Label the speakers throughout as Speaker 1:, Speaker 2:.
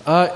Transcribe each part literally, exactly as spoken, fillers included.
Speaker 1: Uh,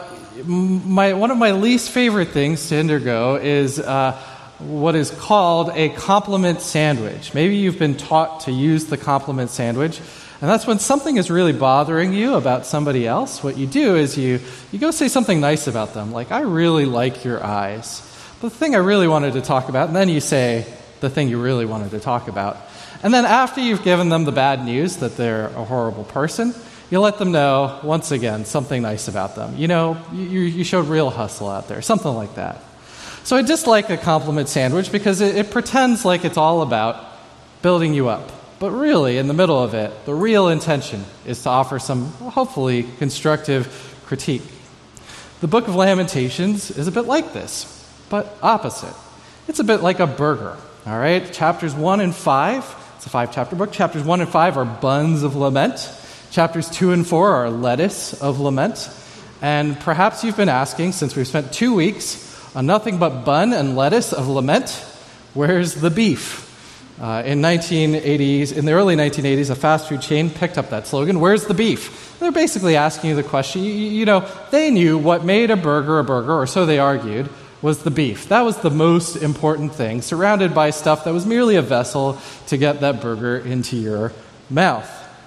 Speaker 1: my one of my least favorite things to undergo is uh, what is called a compliment sandwich. Maybe you've been taught to use the compliment sandwich, and that's when something is really bothering you about somebody else. What you do is you, you go say something nice about them, like, I really like your eyes. But the thing I really wanted to talk about, and then you say the thing you really wanted to talk about. And then after you've given them the bad news that they're a horrible person, you let them know, once again, something nice about them. You know, you, you showed real hustle out there, something like that. So I dislike a compliment sandwich because it, it pretends like it's all about building you up. But really, in the middle of it, the real intention is to offer some, hopefully, constructive critique. The Book of Lamentations is a bit like this, but opposite. It's a bit like a burger, all right? Chapters one and five, it's a five-chapter book. Chapters one and five are buns of lament. Chapters two and four are lettuce of lament. And perhaps you've been asking, since we've spent two weeks on nothing but bun and lettuce of lament, where's the beef? Uh, in nineteen eighties, in the early nineteen eighties, a fast food chain picked up that slogan, where's the beef? They're basically asking you the question, you, you know, they knew what made a burger a burger, or so they argued, was the beef. That was the most important thing, surrounded by stuff that was merely a vessel to get that burger into your mouth.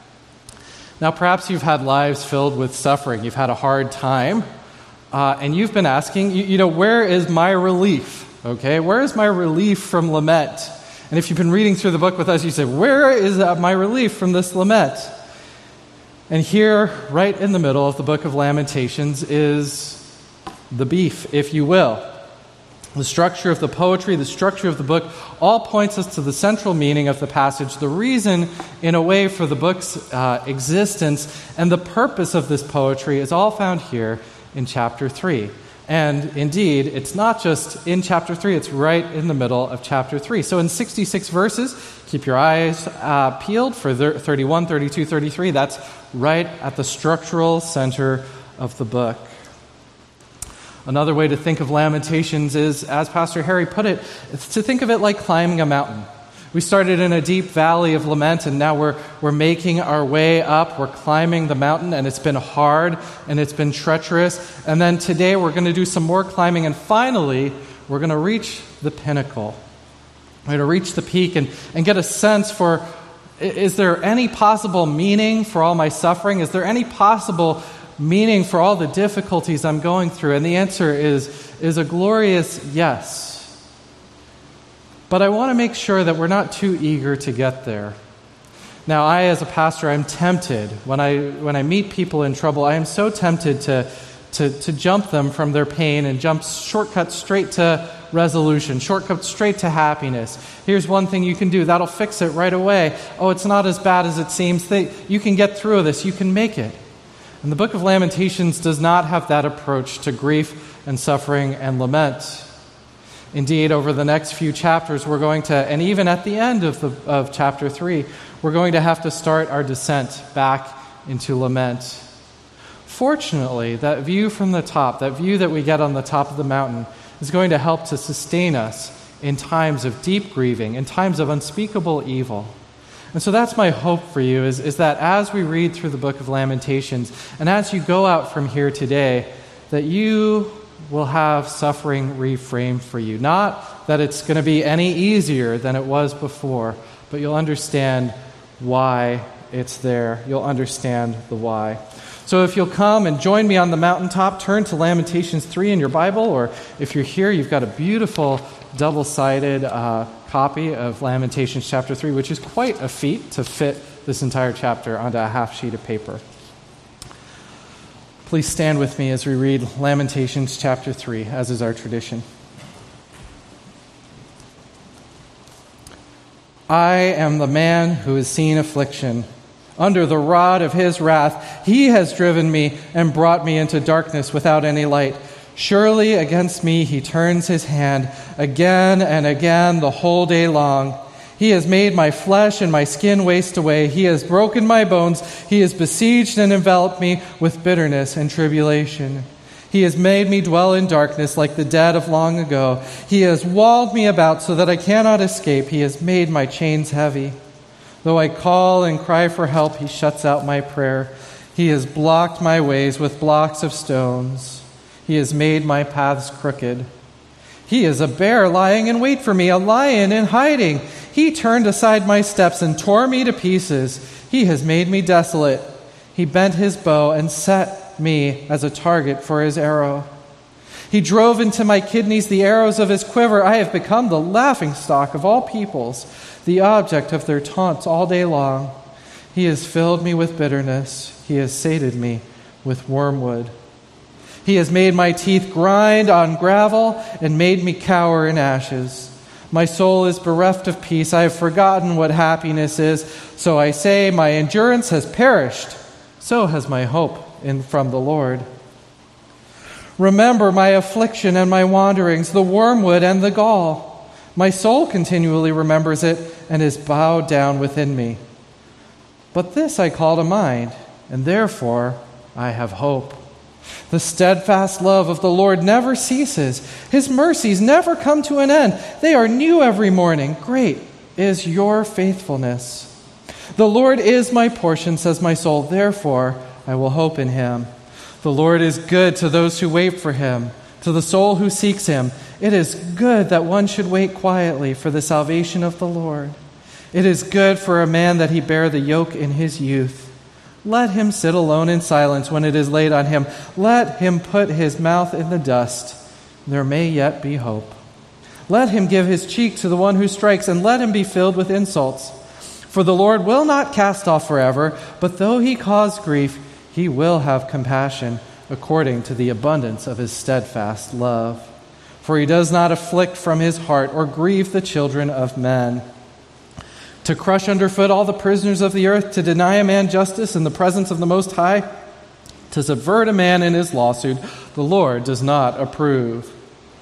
Speaker 1: Now, perhaps you've had lives filled with suffering. You've had a hard time, uh, and you've been asking, you, you know, where is my relief? Okay, where is my relief from lament? And if you've been reading through the book with us, you say, where is uh, my relief from this lament? And here, right in the middle of the Book of Lamentations, is the beef, if you will. The structure of the poetry, the structure of the book, all points us to the central meaning of the passage, the reason, in a way, for the book's uh, existence, and the purpose of this poetry is all found here in chapter three. And indeed, it's not just in chapter three, it's right in the middle of chapter three. So in sixty-six verses, keep your eyes uh, peeled for thirty-one, thirty-two, thirty-three. That's right at the structural center of the book. Another way to think of Lamentations is, as Pastor Harry put it, it's to think of it like climbing a mountain. We started in a deep valley of lament, and now we're we're making our way up. We're climbing the mountain, and it's been hard, and it's been treacherous. And then today we're going to do some more climbing, and finally we're going to reach the pinnacle. We're going to reach the peak and, and get a sense for, is there any possible meaning for all my suffering? Is there any possible meaning for all the difficulties I'm going through? And the answer is, is a glorious yes. But I want to make sure that we're not too eager to get there. Now, I, as a pastor, I'm tempted. When I when I meet people in trouble, I am so tempted to, to, to jump them from their pain and jump shortcut straight to resolution, shortcut straight to happiness. Here's one thing you can do. That'll fix it right away. Oh, it's not as bad as it seems. They, you can get through this. You can make it. And the Book of Lamentations does not have that approach to grief and suffering and lament. Indeed, over the next few chapters, we're going to, and even at the end of the of chapter three, we're going to have to start our descent back into lament. Fortunately, that view from the top, that view that we get on the top of the mountain, is going to help to sustain us in times of deep grieving, in times of unspeakable evil. And so that's my hope for you, is, is that as we read through the Book of Lamentations, and as you go out from here today, that you will have suffering reframed for you. Not that it's going to be any easier than it was before, but you'll understand why it's there. You'll understand the why. So if you'll come and join me on the mountaintop, turn to Lamentations three in your Bible, or if you're here, you've got a beautiful double-sided uh, copy of Lamentations chapter three, which is quite a feat to fit this entire chapter onto a half sheet of paper. Please stand with me as we read Lamentations chapter three, as is our tradition. I am the man who has seen affliction. Under the rod of his wrath, he has driven me and brought me into darkness without any light. Surely against me he turns his hand again and again the whole day long. He has made my flesh and my skin waste away. He has broken my bones. He has besieged and enveloped me with bitterness and tribulation. He has made me dwell in darkness like the dead of long ago. He has walled me about so that I cannot escape. He has made my chains heavy. Though I call and cry for help, he shuts out my prayer. He has blocked my ways with blocks of stones. He has made my paths crooked. He is a bear lying in wait for me, a lion in hiding. He turned aside my steps and tore me to pieces. He has made me desolate. He bent his bow and set me as a target for his arrow. He drove into my kidneys the arrows of his quiver. I have become the laughingstock of all peoples, the object of their taunts all day long. He has filled me with bitterness. He has sated me with wormwood. He has made my teeth grind on gravel and made me cower in ashes. My soul is bereft of peace. I have forgotten what happiness is. So I say, my endurance has perished. So has my hope in from the Lord. Remember my affliction and my wanderings, the wormwood and the gall. My soul continually remembers it and is bowed down within me. But this I call to mind, and therefore I have hope. The steadfast love of the Lord never ceases. His mercies never come to an end. They are new every morning. Great is your faithfulness. The Lord is my portion, says my soul. Therefore I will hope in him. The Lord is good to those who wait for him, to the soul who seeks him. It is good that one should wait quietly for the salvation of the Lord. It is good for a man that he bear the yoke in his youth. Let him sit alone in silence when it is laid on him. Let him put his mouth in the dust. There may yet be hope. Let him give his cheek to the one who strikes, and let him be filled with insults. For the Lord will not cast off forever, but though he cause grief, he will have compassion according to the abundance of his steadfast love. For he does not afflict from his heart or grieve the children of men. To crush underfoot all the prisoners of the earth, to deny a man justice in the presence of the Most High, to subvert a man in his lawsuit, the Lord does not approve.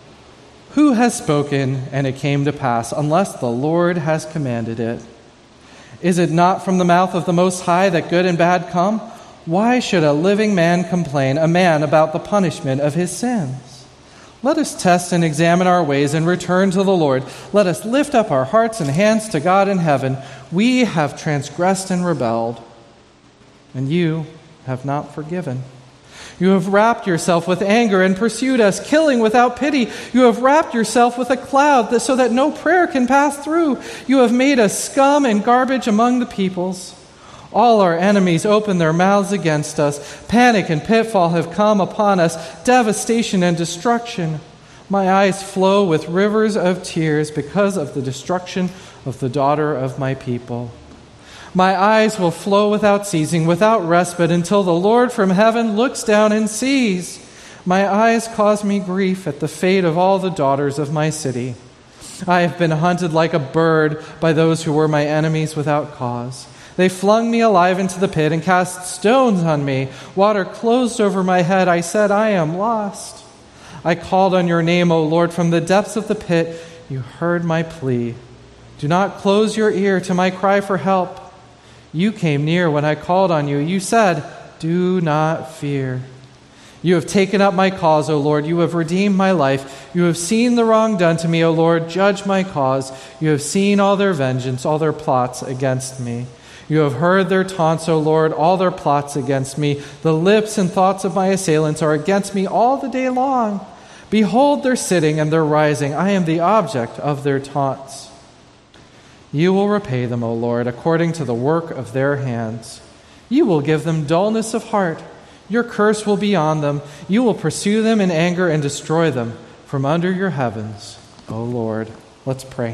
Speaker 1: Who has spoken, and it came to pass, unless the Lord has commanded it? Is it not from the mouth of the Most High that good and bad come? Why should a living man complain, a man about the punishment of his sins? Let us test and examine our ways and return to the Lord. Let us lift up our hearts and hands to God in heaven. We have transgressed and rebelled, and you have not forgiven. You have wrapped yourself with anger and pursued us, killing without pity. You have wrapped yourself with a cloud so that no prayer can pass through. You have made us scum and garbage among the peoples. All our enemies open their mouths against us. Panic and pitfall have come upon us, devastation and destruction. My eyes flow with rivers of tears because of the destruction of the daughter of my people. My eyes will flow without ceasing, without respite, until the Lord from heaven looks down and sees. My eyes cause me grief at the fate of all the daughters of my city. I have been hunted like a bird by those who were my enemies without cause. They flung me alive into the pit and cast stones on me. Water closed over my head. I said, I am lost. I called on your name, O Lord, from the depths of the pit. You heard my plea. Do not close your ear to my cry for help. You came near when I called on you. You said, do not fear. You have taken up my cause, O Lord. You have redeemed my life. You have seen the wrong done to me, O Lord. Judge my cause. You have seen all their vengeance, all their plots against me. You have heard their taunts, O Lord, all their plots against me. The lips and thoughts of my assailants are against me all the day long. Behold their sitting and their rising. I am the object of their taunts. You will repay them, O Lord, according to the work of their hands. You will give them dullness of heart. Your curse will be on them. You will pursue them in anger and destroy them from under your heavens, O Lord. Let's pray.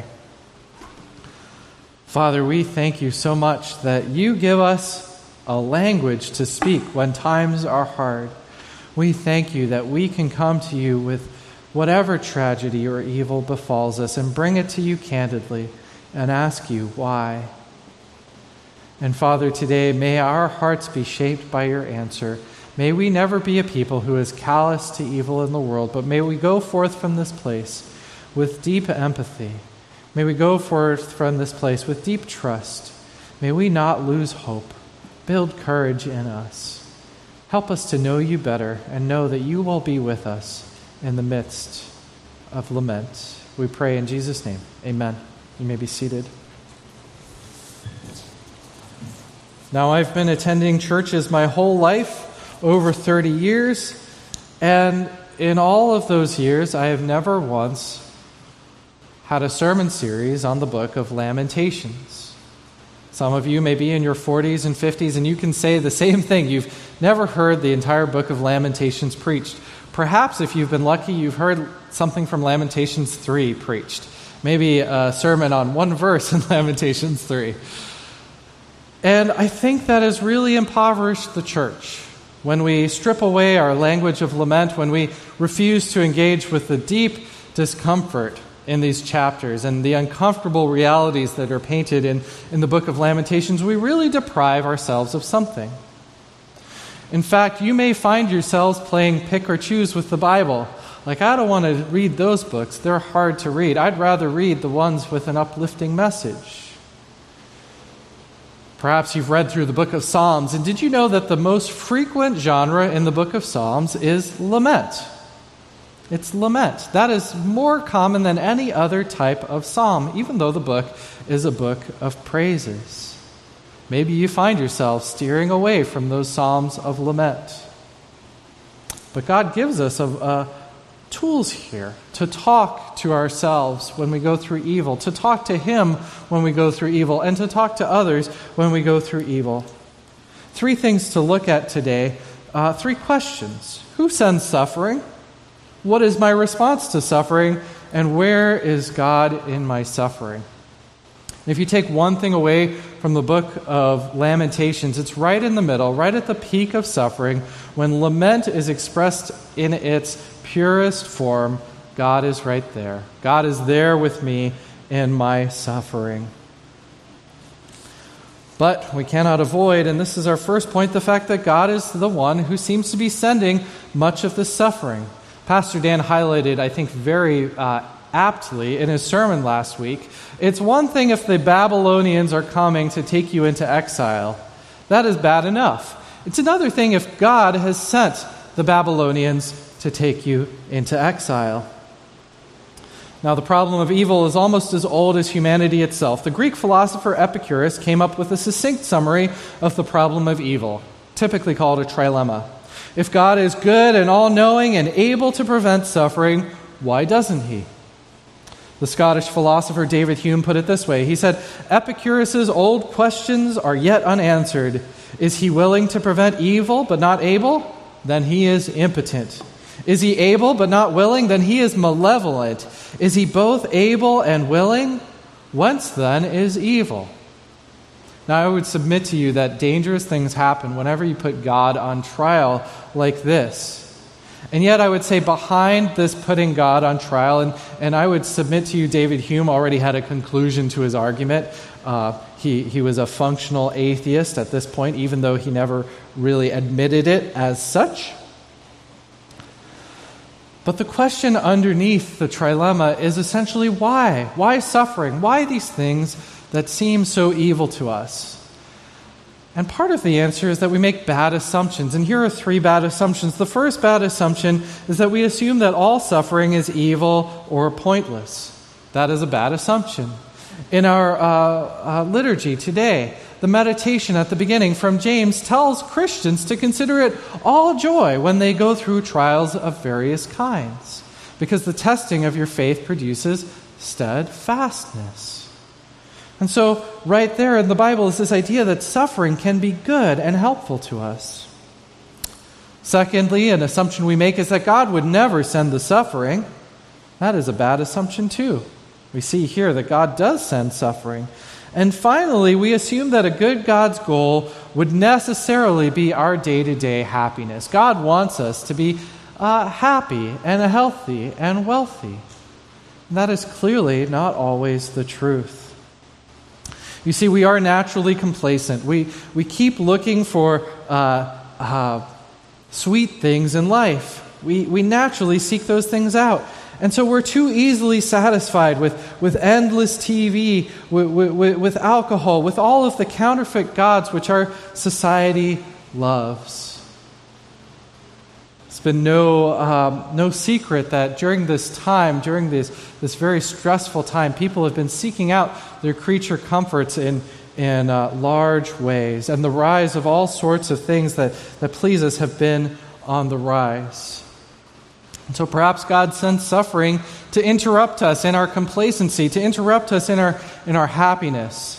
Speaker 1: Father, we thank you so much that you give us a language to speak when times are hard. We thank you that we can come to you with whatever tragedy or evil befalls us and bring it to you candidly and ask you why. And Father, today, may our hearts be shaped by your answer. May we never be a people who is callous to evil in the world, but may we go forth from this place with deep empathy. May we go forth from this place with deep trust. May we not lose hope. Build courage in us. Help us to know you better and know that you will be with us in the midst of lament. We pray in Jesus' name. Amen. You may be seated. Now, I've been attending churches my whole life, over thirty years, and in all of those years, I have never once had a sermon series on the book of Lamentations. Some of you may be in your forties and fifties, and you can say the same thing. You've never heard the entire book of Lamentations preached. Perhaps, if you've been lucky, you've heard something from Lamentations three preached. Maybe a sermon on one verse in Lamentations three. And I think that has really impoverished the church. When we strip away our language of lament, when we refuse to engage with the deep discomfort in these chapters and the uncomfortable realities that are painted in, in the book of Lamentations, we really deprive ourselves of something. In fact, you may find yourselves playing pick or choose with the Bible. Like, I don't want to read those books. They're hard to read. I'd rather read the ones with an uplifting message. Perhaps you've read through the book of Psalms, and did you know that the most frequent genre in the book of Psalms is lament? It's lament. That is more common than any other type of psalm, even though the book is a book of praises. Maybe you find yourself steering away from those psalms of lament. But God gives us a, a tools here to talk to ourselves when we go through evil, to talk to Him when we go through evil, and to talk to others when we go through evil. Three things to look at today. Uh, three questions. Who sends suffering? What is my response to suffering? And where is God in my suffering? If you take one thing away from the book of Lamentations, it's right in the middle, right at the peak of suffering, when lament is expressed in its purest form. God is right there. God is there with me in my suffering. But we cannot avoid, and this is our first point, the fact that God is the one who seems to be sending much of the suffering. Pastor Dan highlighted, I think, very uh, aptly in his sermon last week. It's one thing if the Babylonians are coming to take you into exile. That is bad enough. It's another thing if God has sent the Babylonians to take you into exile. Now, the problem of evil is almost as old as humanity itself. The Greek philosopher Epicurus came up with a succinct summary of the problem of evil, typically called a trilemma. If God is good and all-knowing and able to prevent suffering, why doesn't He? The Scottish philosopher David Hume put it this way. He said, Epicurus's old questions are yet unanswered. Is He willing to prevent evil but not able? Then He is impotent. Is He able but not willing? Then He is malevolent. Is He both able and willing? Whence then is evil? Now, I would submit to you that dangerous things happen whenever you put God on trial like this. And yet I would say behind this putting God on trial, and, and I would submit to you David Hume already had a conclusion to his argument. Uh, he, he was a functional atheist at this point, even though he never really admitted it as such. But the question underneath the trilemma is essentially why? Why suffering? Why these things that seem so evil to us? And part of the answer is that we make bad assumptions. And here are three bad assumptions. The first bad assumption is that we assume that all suffering is evil or pointless. That is a bad assumption. In our uh, uh, liturgy today, the meditation at the beginning from James tells Christians to consider it all joy when they go through trials of various kinds, because the testing of your faith produces steadfastness. And so, right there in the Bible is this idea that suffering can be good and helpful to us. Secondly, an assumption we make is that God would never send the suffering. That is a bad assumption too. We see here that God does send suffering. And finally, we assume that a good God's goal would necessarily be our day-to-day happiness. God wants us to be uh, happy and healthy and wealthy. And that is clearly not always the truth. You see, we are naturally complacent. We we keep looking for uh, uh, sweet things in life. We we naturally seek those things out. And so we're too easily satisfied with, with endless T V, with, with, with alcohol, with all of the counterfeit gods which our society loves. It's been no um, no secret that during this time, during this this very stressful time, people have been seeking out their creature comforts in in uh, large ways, and the rise of all sorts of things that, that please us have been on the rise. And so perhaps God sends suffering to interrupt us in our complacency, to interrupt us in our in our happiness.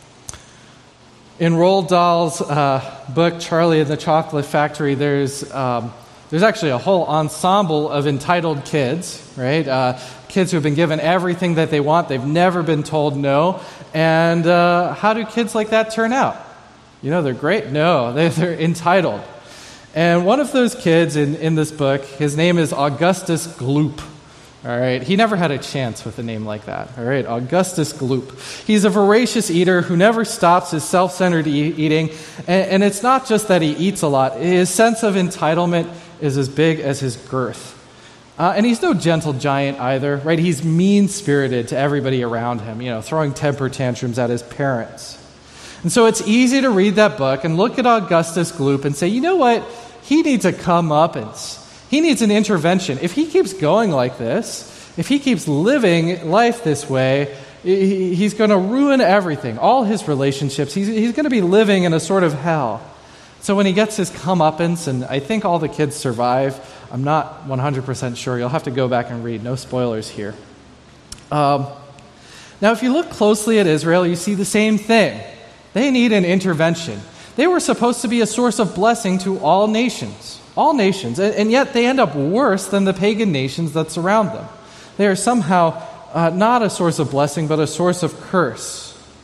Speaker 1: In Roald Dahl's uh, book, Charlie and the Chocolate Factory, there's um, there's actually a whole ensemble of entitled kids, right? Uh, kids who have been given everything that they want. They've never been told no. And uh, how do kids like that turn out? You know, they're great? No, they're, they're entitled. And one of those kids in, in this book, his name is Augustus Gloop. All right, he never had a chance with a name like that. All right, Augustus Gloop. He's a voracious eater who never stops his self-centered e- eating. And, and it's not just that he eats a lot. His sense of entitlement is as big as his girth. Uh, and he's no gentle giant either, right? He's mean-spirited to everybody around him, you know, throwing temper tantrums at his parents. And so it's easy to read that book and look at Augustus Gloop and say, you know what? He needs a comeuppance. He needs an intervention. If he keeps going like this, if he keeps living life this way, he's going to ruin everything, all his relationships. He's, he's going to be living in a sort of hell. So when he gets his comeuppance, and I think all the kids survive, I'm not one hundred percent sure. You'll have to go back and read. No spoilers here. Um, now, if you look closely at Israel, you see the same thing. They need an intervention. They were supposed to be a source of blessing to all nations. All nations. And, and yet they end up worse than the pagan nations that surround them. They are somehow uh, not a source of blessing, but a source of curse.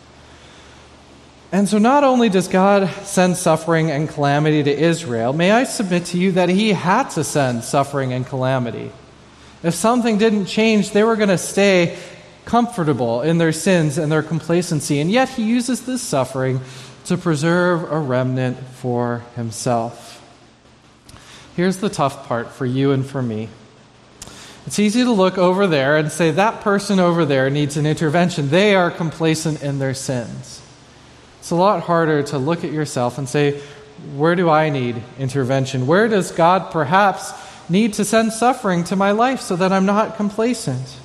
Speaker 1: And so not only does God send suffering and calamity to Israel, may I submit to you that he had to send suffering and calamity. If something didn't change, they were going to stay comfortable in their sins and their complacency. And yet he uses this suffering to preserve a remnant for himself. Here's the tough part for you and for me. It's easy to look over there and say, that person over there needs an intervention. They are complacent in their sins. It's a lot harder to look at yourself and say, where do I need intervention? Where does God perhaps need to send suffering to my life so that I'm not complacent?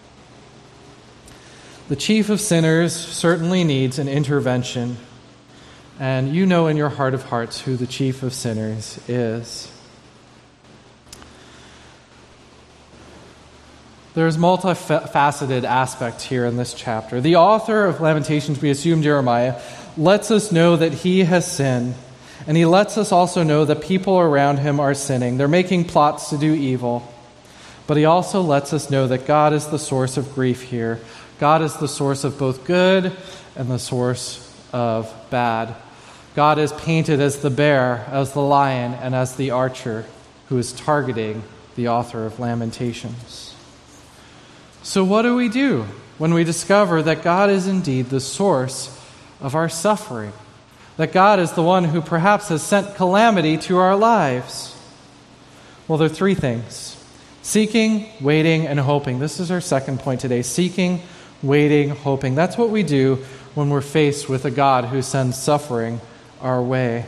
Speaker 1: The chief of sinners certainly needs an intervention. And you know in your heart of hearts who the chief of sinners is. There's multifaceted aspect here in this chapter. The author of Lamentations, we assume Jeremiah, lets us know that he has sinned. And he lets us also know that people around him are sinning. They're making plots to do evil. But he also lets us know that God is the source of grief here. God is the source of both good and the source of bad. God is painted as the bear, as the lion, and as the archer who is targeting the author of Lamentations. So what do we do when we discover that God is indeed the source of our suffering? That God is the one who perhaps has sent calamity to our lives? Well, there are three things. Seeking, waiting, and hoping. This is our second point today. Seeking, waiting, hoping. That's what we do when we're faced with a God who sends suffering our way.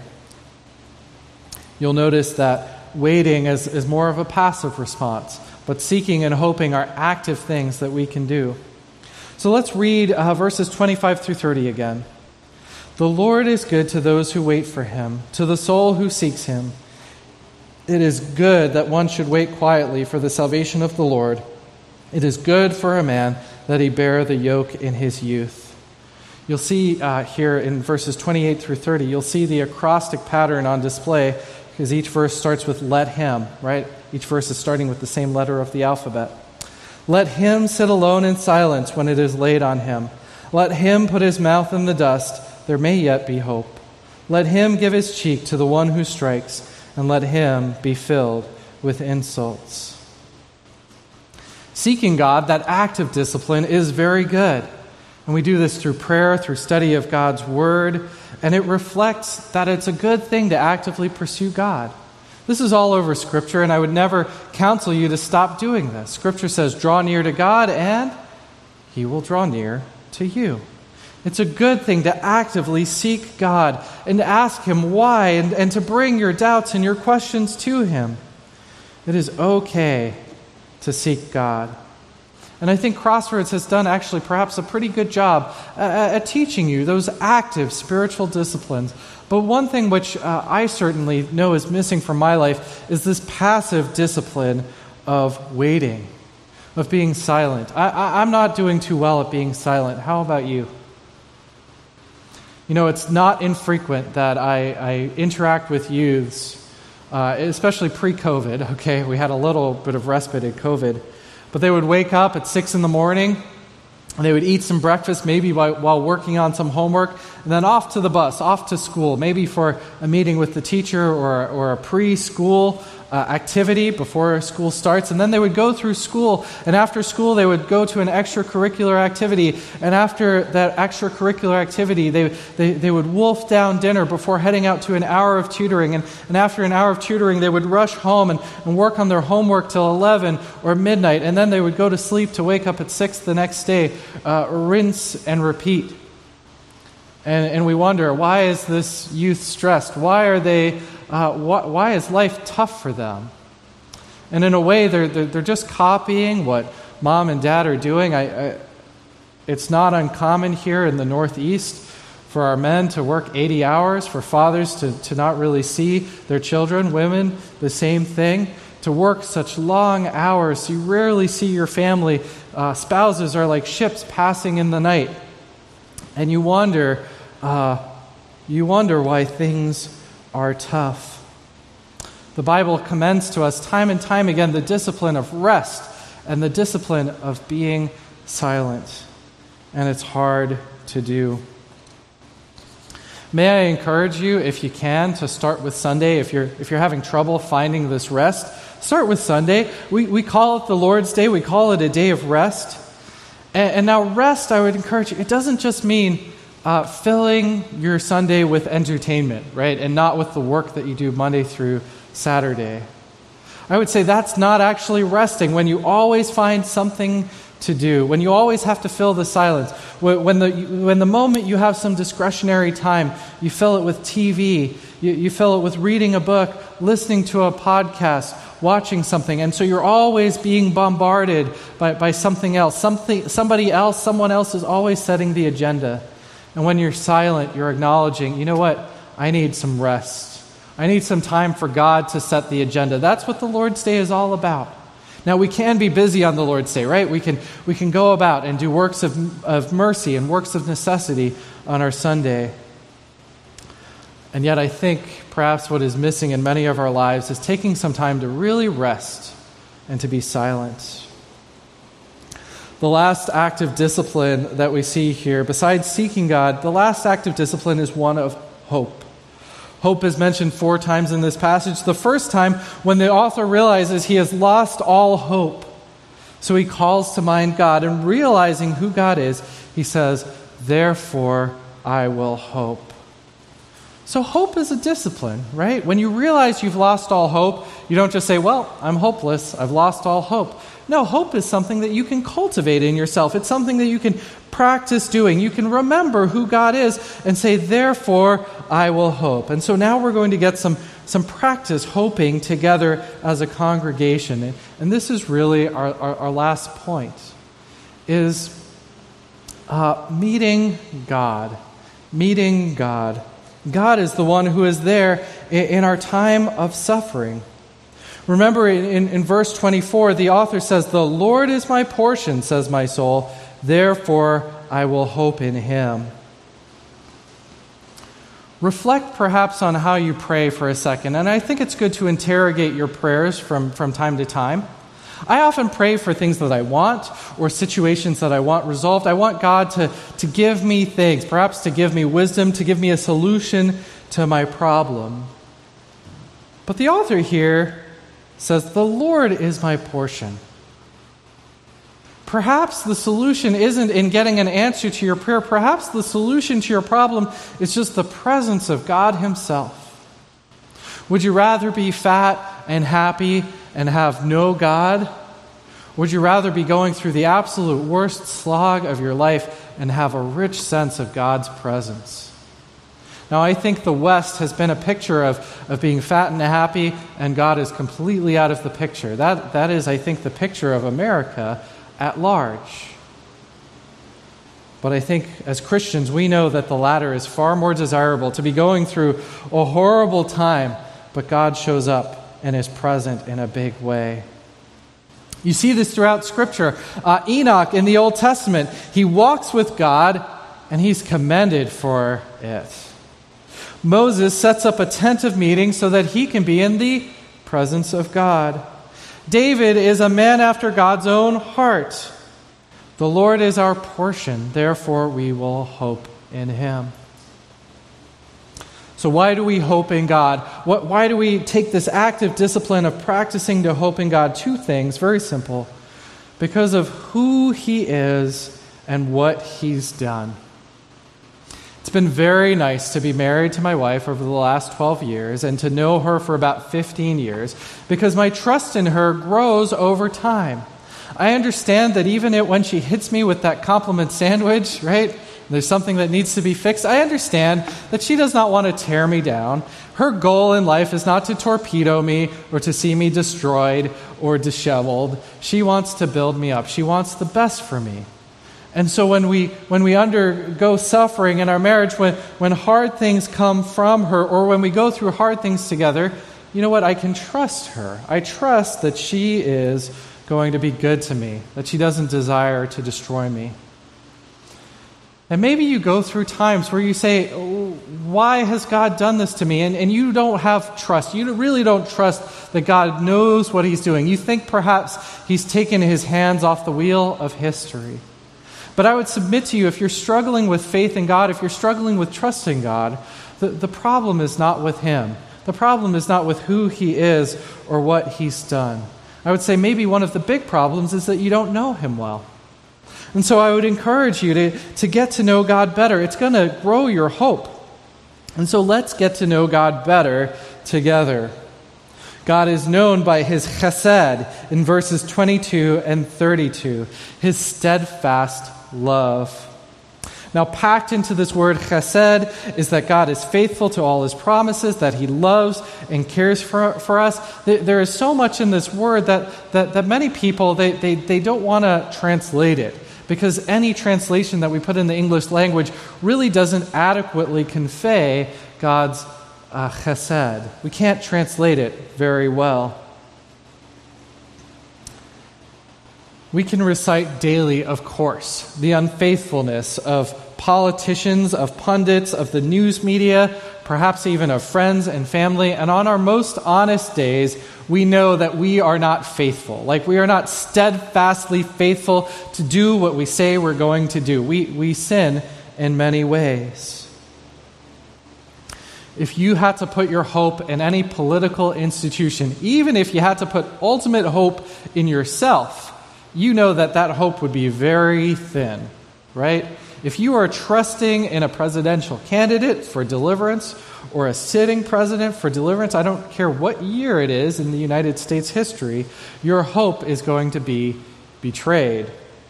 Speaker 1: You'll notice that waiting is, is more of a passive response, but seeking and hoping are active things that we can do. So let's read uh, verses twenty-five through thirty again. The Lord is good to those who wait for him, to the soul who seeks him. It is good that one should wait quietly for the salvation of the Lord. It is good for a man that he bear the yoke in his youth. You'll see uh, here in verses twenty-eight through thirty, you'll see the acrostic pattern on display because each verse starts with let him, right? Each verse is starting with the same letter of the alphabet. Let him sit alone in silence when it is laid on him. Let him put his mouth in the dust. There may yet be hope. Let him give his cheek to the one who strikes, and let him be filled with insults. Seeking God, that act of discipline, is very good. And we do this through prayer, through study of God's word, and it reflects that it's a good thing to actively pursue God. This is all over Scripture, and I would never counsel you to stop doing this. Scripture says, draw near to God, and he will draw near to you. It's a good thing to actively seek God and to ask him why and, and to bring your doubts and your questions to him. It is okay to seek God. And I think Crossroads has done actually perhaps a pretty good job at, at teaching you those active spiritual disciplines. But one thing which uh, I certainly know is missing from my life is this passive discipline of waiting, of being silent. I, I, I'm not doing too well at being silent. How about you? You know, it's not infrequent that I, I interact with youths, uh, especially pre-COVID, okay? We had a little bit of respite in COVID. But they would wake up at six in the morning, and they would eat some breakfast, maybe while, while working on some homework, and then off to the bus, off to school, maybe for a meeting with the teacher or, or a preschool uh, activity before school starts. And then they would go through school, and after school they would go to an extracurricular activity. And after that extracurricular activity, they, they, they would wolf down dinner before heading out to an hour of tutoring. And, and after an hour of tutoring, they would rush home and, and work on their homework till eleven or midnight. And then they would go to sleep to wake up at six the next day, uh, rinse and repeat. And, and we wonder, why is this youth stressed? Why are they, uh, wh- why is life tough for them? And in a way, they're, they're, they're just copying what mom and dad are doing. I, I, it's not uncommon here in the Northeast for our men to work eighty hours, for fathers to, to not really see their children, women, the same thing, to work such long hours. So you rarely see your family. Uh, spouses are like ships passing in the night. And you wonder, uh, you wonder why things are tough. The Bible commends to us time and time again the discipline of rest and the discipline of being silent. And it's hard to do. May I encourage you, if you can, to start with Sunday. If you're if you're having trouble finding this rest, start with Sunday. We we call it the Lord's Day. We call it a day of rest. And, and now rest, I would encourage you, it doesn't just mean uh, filling your Sunday with entertainment, right? And not with the work that you do Monday through Saturday. I would say that's not actually resting, when you always find something to do, when you always have to fill the silence, when the when the moment you have some discretionary time, you fill it with T V, you, you fill it with reading a book, listening to a podcast, watching something, and so you're always being bombarded by, by something else. Something, somebody else, someone else is always setting the agenda. And when you're silent, you're acknowledging, you know what, I need some rest. I need some time for God to set the agenda. That's what the Lord's Day is all about. Now, we can be busy on the Lord's Day, right? We can we can go about and do works of, of mercy and works of necessity on our Sunday. And yet I think perhaps what is missing in many of our lives is taking some time to really rest and to be silent. The last act of discipline that we see here, besides seeking God, the last act of discipline is one of hope. Hope is mentioned four times in this passage. The first time, when the author realizes he has lost all hope. So he calls to mind God, and realizing who God is, he says, therefore I will hope. So hope is a discipline, right? When you realize you've lost all hope, you don't just say, well, I'm hopeless, I've lost all hope. No, hope is something that you can cultivate in yourself. It's something that you can practice doing. You can remember who God is and say, therefore, I will hope. And so now we're going to get some, some practice hoping together as a congregation. And, and this is really our, our, our last point, is uh, meeting God. Meeting God. God is the one who is there in, in our time of suffering. Remember in, in verse twenty-four, the author says, the Lord is my portion, says my soul, therefore I will hope in him. Reflect perhaps on how you pray for a second, and I think it's good to interrogate your prayers from, from time to time. I often pray for things that I want or situations that I want resolved. I want God to, to give me things, perhaps to give me wisdom, to give me a solution to my problem. But the author here says, the Lord is my portion. Perhaps the solution isn't in getting an answer to your prayer. Perhaps the solution to your problem is just the presence of God himself. Would you rather be fat and happy and have no God? Would you rather be going through the absolute worst slog of your life and have a rich sense of God's presence? Now, I think the West has been a picture of, of being fat and happy, and God is completely out of the picture. That That is, I think, the picture of America at large. But I think as Christians, we know that the latter is far more desirable, to be going through a horrible time, but God shows up and is present in a big way. You see this throughout Scripture. Uh, Enoch in the Old Testament, he walks with God and he's commended for it. Moses sets up a tent of meeting so that he can be in the presence of God. David is a man after God's own heart. The Lord is our portion, therefore we will hope in him. So why do we hope in God? What, why do we take this active discipline of practicing to hope in God? Two things, very simple. Because of who he is and what he's done. It's been very nice to be married to my wife over the last twelve years and to know her for about fifteen years, because my trust in her grows over time. I understand that even it, when she hits me with that compliment sandwich, right, there's something that needs to be fixed. I understand that she does not want to tear me down. Her goal in life is not to torpedo me or to see me destroyed or disheveled. She wants to build me up. She wants the best for me. And so when we when we undergo suffering in our marriage, when, when hard things come from her, or when we go through hard things together, you know what? I can trust her. I trust that she is going to be good to me, that she doesn't desire to destroy me. And maybe you go through times where you say, oh, why has God done this to me? And, and you don't have trust. You really don't trust that God knows what he's doing. You think perhaps he's taken his hands off the wheel of history. But I would submit to you, if you're struggling with faith in God, if you're struggling with trusting God, the, the problem is not with him. The problem is not with who he is or what he's done. I would say maybe one of the big problems is that you don't know him well. And so I would encourage you to, to get to know God better. It's going to grow your hope. And so let's get to know God better together. God is known by his chesed in verses twenty-two and thirty-two, his steadfast love. Now, packed into this word chesed is that God is faithful to all his promises, that he loves and cares for, for us. There is so much in this word that, that, that many people, they, they, they don't want to translate it, because any translation that we put in the English language really doesn't adequately convey God's uh, chesed. We can't translate it very well. We can recite daily, of course, the unfaithfulness of politicians, of pundits, of the news media, perhaps even of friends and family. And on our most honest days, we know that we are not faithful. Like, we are not steadfastly faithful to do what we say we're going to do. We, we sin in many ways. If you had to put your hope in any political institution, even if you had to put ultimate hope in yourself, you know that that hope would be very thin, right? If you are trusting in a presidential candidate for deliverance or a sitting president for deliverance, I don't care what year it is in the United States history, your hope is going to be betrayed.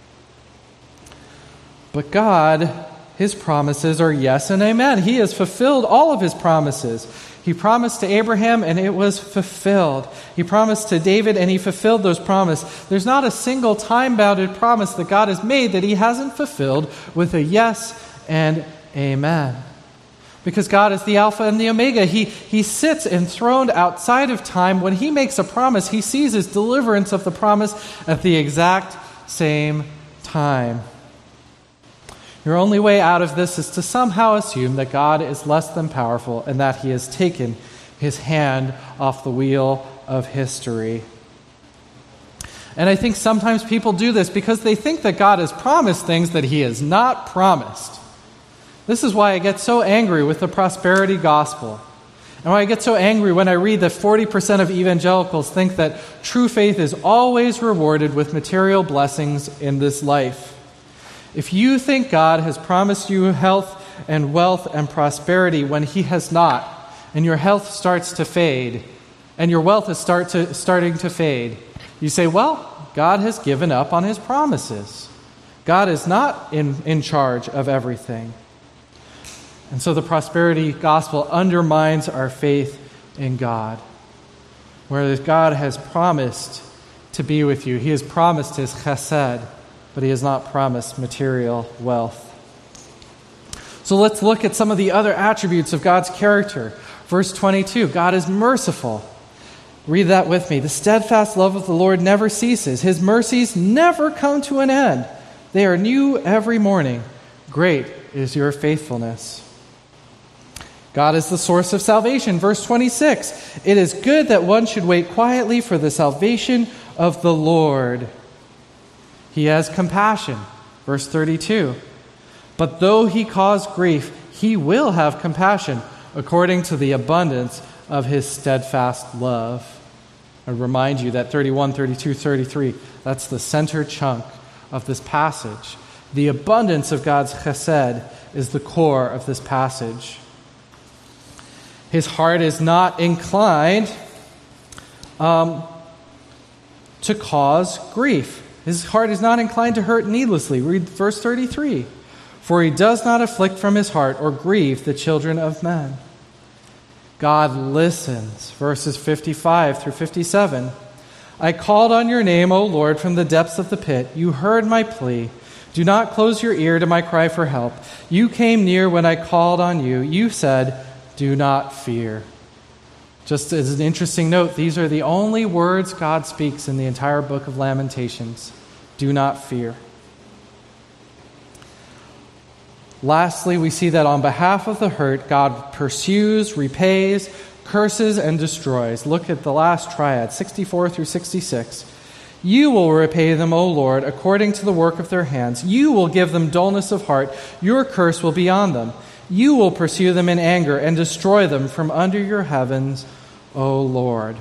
Speaker 1: But God, his promises are yes and amen. He has fulfilled all of his promises. He promised to Abraham, and it was fulfilled. He promised to David, and he fulfilled those promises. There's not a single time-bounded promise that God has made that he hasn't fulfilled with a yes and amen. Because God is the Alpha and the Omega. He, he sits enthroned outside of time. When he makes a promise, he sees his deliverance of the promise at the exact same time. Your only way out of this is to somehow assume that God is less than powerful and that he has taken his hand off the wheel of history. And I think sometimes people do this because they think that God has promised things that he has not promised. This is why I get so angry with the prosperity gospel. And why I get so angry when I read that forty percent of evangelicals think that true faith is always rewarded with material blessings in this life. If you think God has promised you health and wealth and prosperity when he has not, and your health starts to fade, and your wealth is start to, starting to fade, you say, well, God has given up on his promises. God is not in, in charge of everything. And so the prosperity gospel undermines our faith in God. Whereas God has promised to be with you. He has promised his chesed, but he has not promised material wealth. So let's look at some of the other attributes of God's character. Verse twenty-two, God is merciful. Read that with me. The steadfast love of the Lord never ceases. His mercies never come to an end. They are new every morning. Great is your faithfulness. God is the source of salvation. Verse twenty-six, it is good that one should wait quietly for the salvation of the Lord. He has compassion. Verse thirty-two, but though he cause grief, he will have compassion according to the abundance of his steadfast love. I remind you that thirty-one, thirty-two, thirty-three, that's the center chunk of this passage. The abundance of God's chesed is the core of this passage. His heart is not inclined um, to cause grief. His heart is not inclined to hurt needlessly. Read verse thirty-three. For he does not afflict from his heart or grieve the children of men. God listens. Verses fifty-five through fifty-seven. I called on your name, O Lord, from the depths of the pit. You heard my plea. Do not close your ear to my cry for help. You came near when I called on you. You said, do not fear. Just as an interesting note, these are the only words God speaks in the entire book of Lamentations. Do not fear. Lastly, we see that on behalf of the hurt, God pursues, repays, curses, and destroys. Look at the last triad, sixty-four through sixty-six. You will repay them, O Lord, according to the work of their hands. You will give them dullness of heart. Your curse will be on them. You will pursue them in anger and destroy them from under your heavens, O Lord.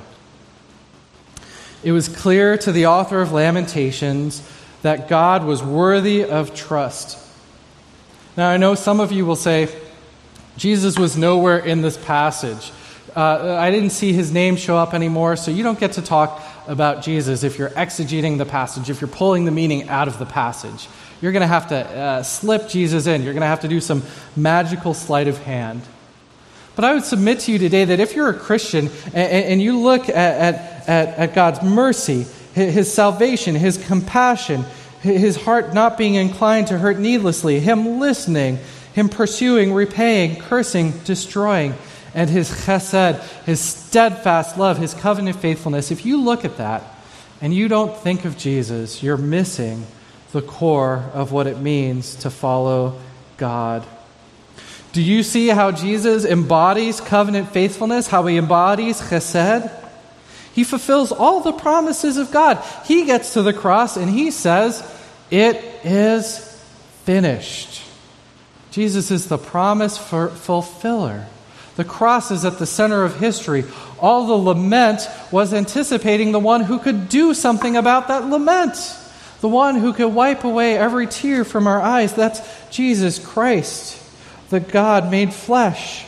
Speaker 1: It was clear to the author of Lamentations that God was worthy of trust. Now, I know some of you will say, Jesus was nowhere in this passage. Uh, I didn't see his name show up anymore, so you don't get to talk about Jesus if you're exegeting the passage, if you're pulling the meaning out of the passage. You're going to have to uh, slip Jesus in. You're going to have to do some magical sleight of hand. But I would submit to you today that if you're a Christian and, and you look at, at, at, at God's mercy, his salvation, his compassion, his heart not being inclined to hurt needlessly, him listening, him pursuing, repaying, cursing, destroying, and his chesed, his steadfast love, his covenant faithfulness, if you look at that and you don't think of Jesus, you're missing the core of what it means to follow God. Do you see how Jesus embodies covenant faithfulness, how he embodies chesed? He fulfills all the promises of God. He gets to the cross and he says, it is finished. Jesus is the promise for fulfiller. The cross is at the center of history. All the lament was anticipating the one who could do something about that lament. The one who could wipe away every tear from our eyes. That's Jesus Christ, the God made flesh.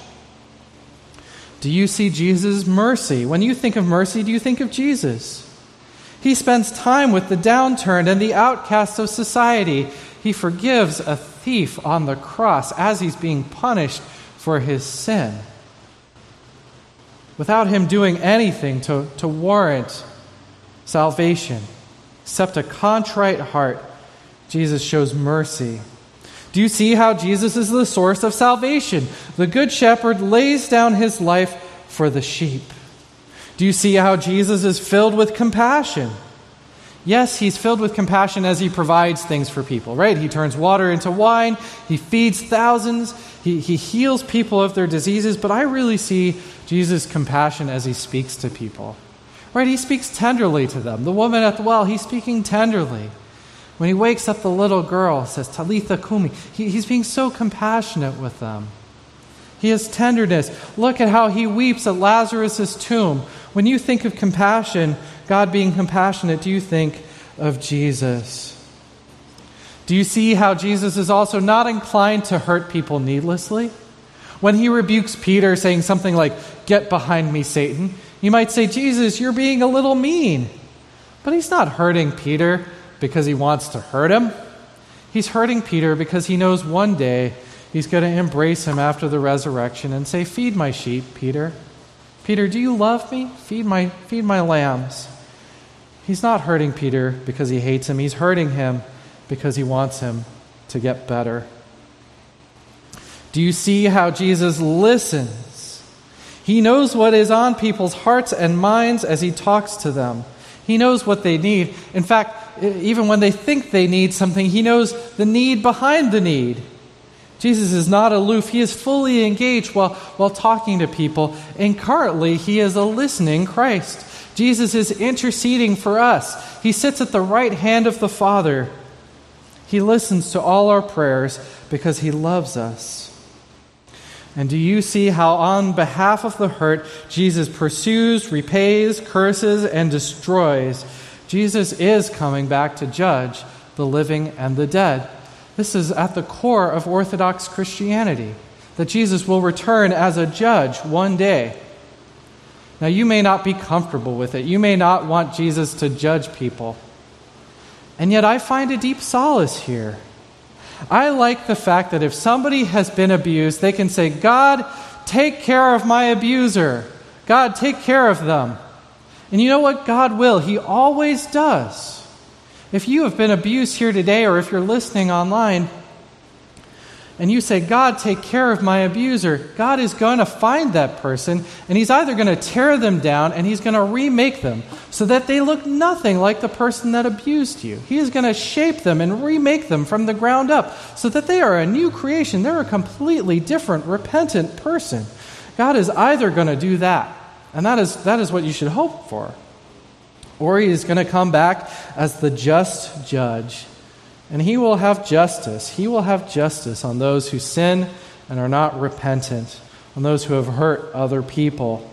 Speaker 1: Do you see Jesus' mercy? When you think of mercy, do you think of Jesus? He spends time with the downturned and the outcast of society. He forgives a thief on the cross as he's being punished for his sin. Without him doing anything to, to warrant salvation, except a contrite heart, Jesus shows mercy. Do you see how Jesus is the source of salvation? The Good Shepherd lays down his life for the sheep. Do you see how Jesus is filled with compassion? Yes, he's filled with compassion as he provides things for people, right? He turns water into wine. He feeds thousands. He, he heals people of their diseases. But I really see Jesus' compassion as he speaks to people, right? He speaks tenderly to them. The woman at the well, he's speaking tenderly. When he wakes up the little girl, says, Talitha Kumi, he, he's being so compassionate with them. He has tenderness. Look at how he weeps at Lazarus' tomb. When you think of compassion, God being compassionate, do you think of Jesus? Do you see how Jesus is also not inclined to hurt people needlessly? When he rebukes Peter, saying something like, get behind me, Satan, you might say, Jesus, you're being a little mean. But he's not hurting Peter because he wants to hurt him. He's hurting Peter because he knows one day he's going to embrace him after the resurrection and say, feed my sheep, Peter. Peter, do you love me? Feed my, feed my lambs. He's not hurting Peter because he hates him. He's hurting him because he wants him to get better. Do you see how Jesus listens? He knows what is on people's hearts and minds as he talks to them. He knows what they need. In fact, even when they think they need something, he knows the need behind the need. Jesus is not aloof. He is fully engaged while, while talking to people. And currently, he is a listening Christ. Jesus is interceding for us. He sits at the right hand of the Father. He listens to all our prayers because he loves us. And do you see how on behalf of the hurt, Jesus pursues, repays, curses, and destroys? Jesus is coming back to judge the living and the dead. This is at the core of Orthodox Christianity, that Jesus will return as a judge one day. Now, you may not be comfortable with it. You may not want Jesus to judge people. And yet I find a deep solace here. I like the fact that if somebody has been abused, they can say, God, take care of my abuser. God, take care of them. And you know what? God will. He always does. If you have been abused here today, or if you're listening online, and you say, God, take care of my abuser, God is going to find that person, and he's either going to tear them down, and he's going to remake them so that they look nothing like the person that abused you. He is going to shape them and remake them from the ground up so that they are a new creation. They're a completely different, repentant person. God is either going to do that, and that is, that is what you should hope for, or he is going to come back as the just judge. And he will have justice. He will have justice on those who sin and are not repentant, on those who have hurt other people.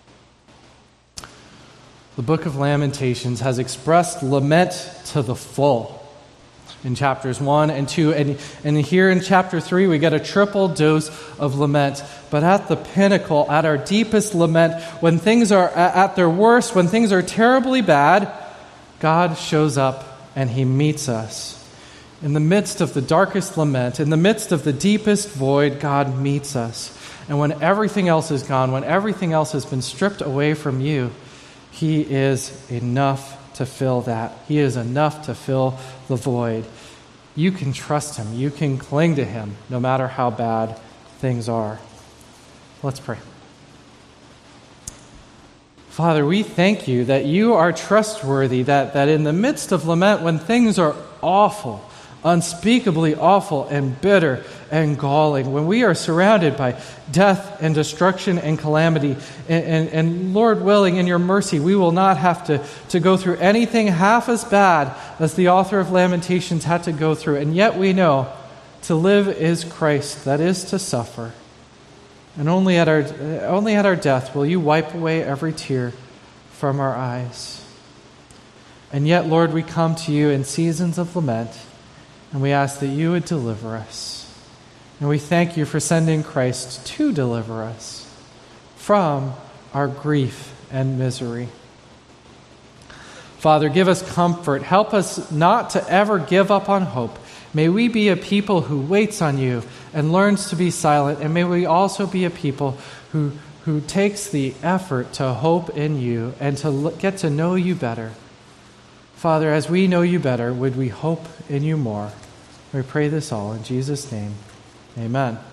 Speaker 1: The book of Lamentations has expressed lament to the full in chapters one and two. And, and here in chapter three, we get a triple dose of lament. But at the pinnacle, at our deepest lament, when things are at their worst, when things are terribly bad, God shows up and he meets us. In the midst of the darkest lament, in the midst of the deepest void, God meets us. And when everything else is gone, when everything else has been stripped away from you, he is enough to fill that. He is enough to fill the void. You can trust him. You can cling to him, no matter how bad things are. Let's pray. Father, we thank you that you are trustworthy, that, that in the midst of lament, when things are awful, unspeakably awful and bitter and galling, when we are surrounded by death and destruction and calamity, and, and, and Lord willing, in your mercy, we will not have to, to go through anything half as bad as the author of Lamentations had to go through. And yet we know to live is Christ, that is to suffer. And only at our only at our death will you wipe away every tear from our eyes. And yet, Lord, we come to you in seasons of lament, and we ask that you would deliver us. And we thank you for sending Christ to deliver us from our grief and misery. Father, give us comfort. Help us not to ever give up on hope. May we be a people who waits on you and learns to be silent. And may we also be a people who, who takes the effort to hope in you and to get to know you better. Father, as we know you better, would we hope in you more? We pray this all in Jesus' name. Amen.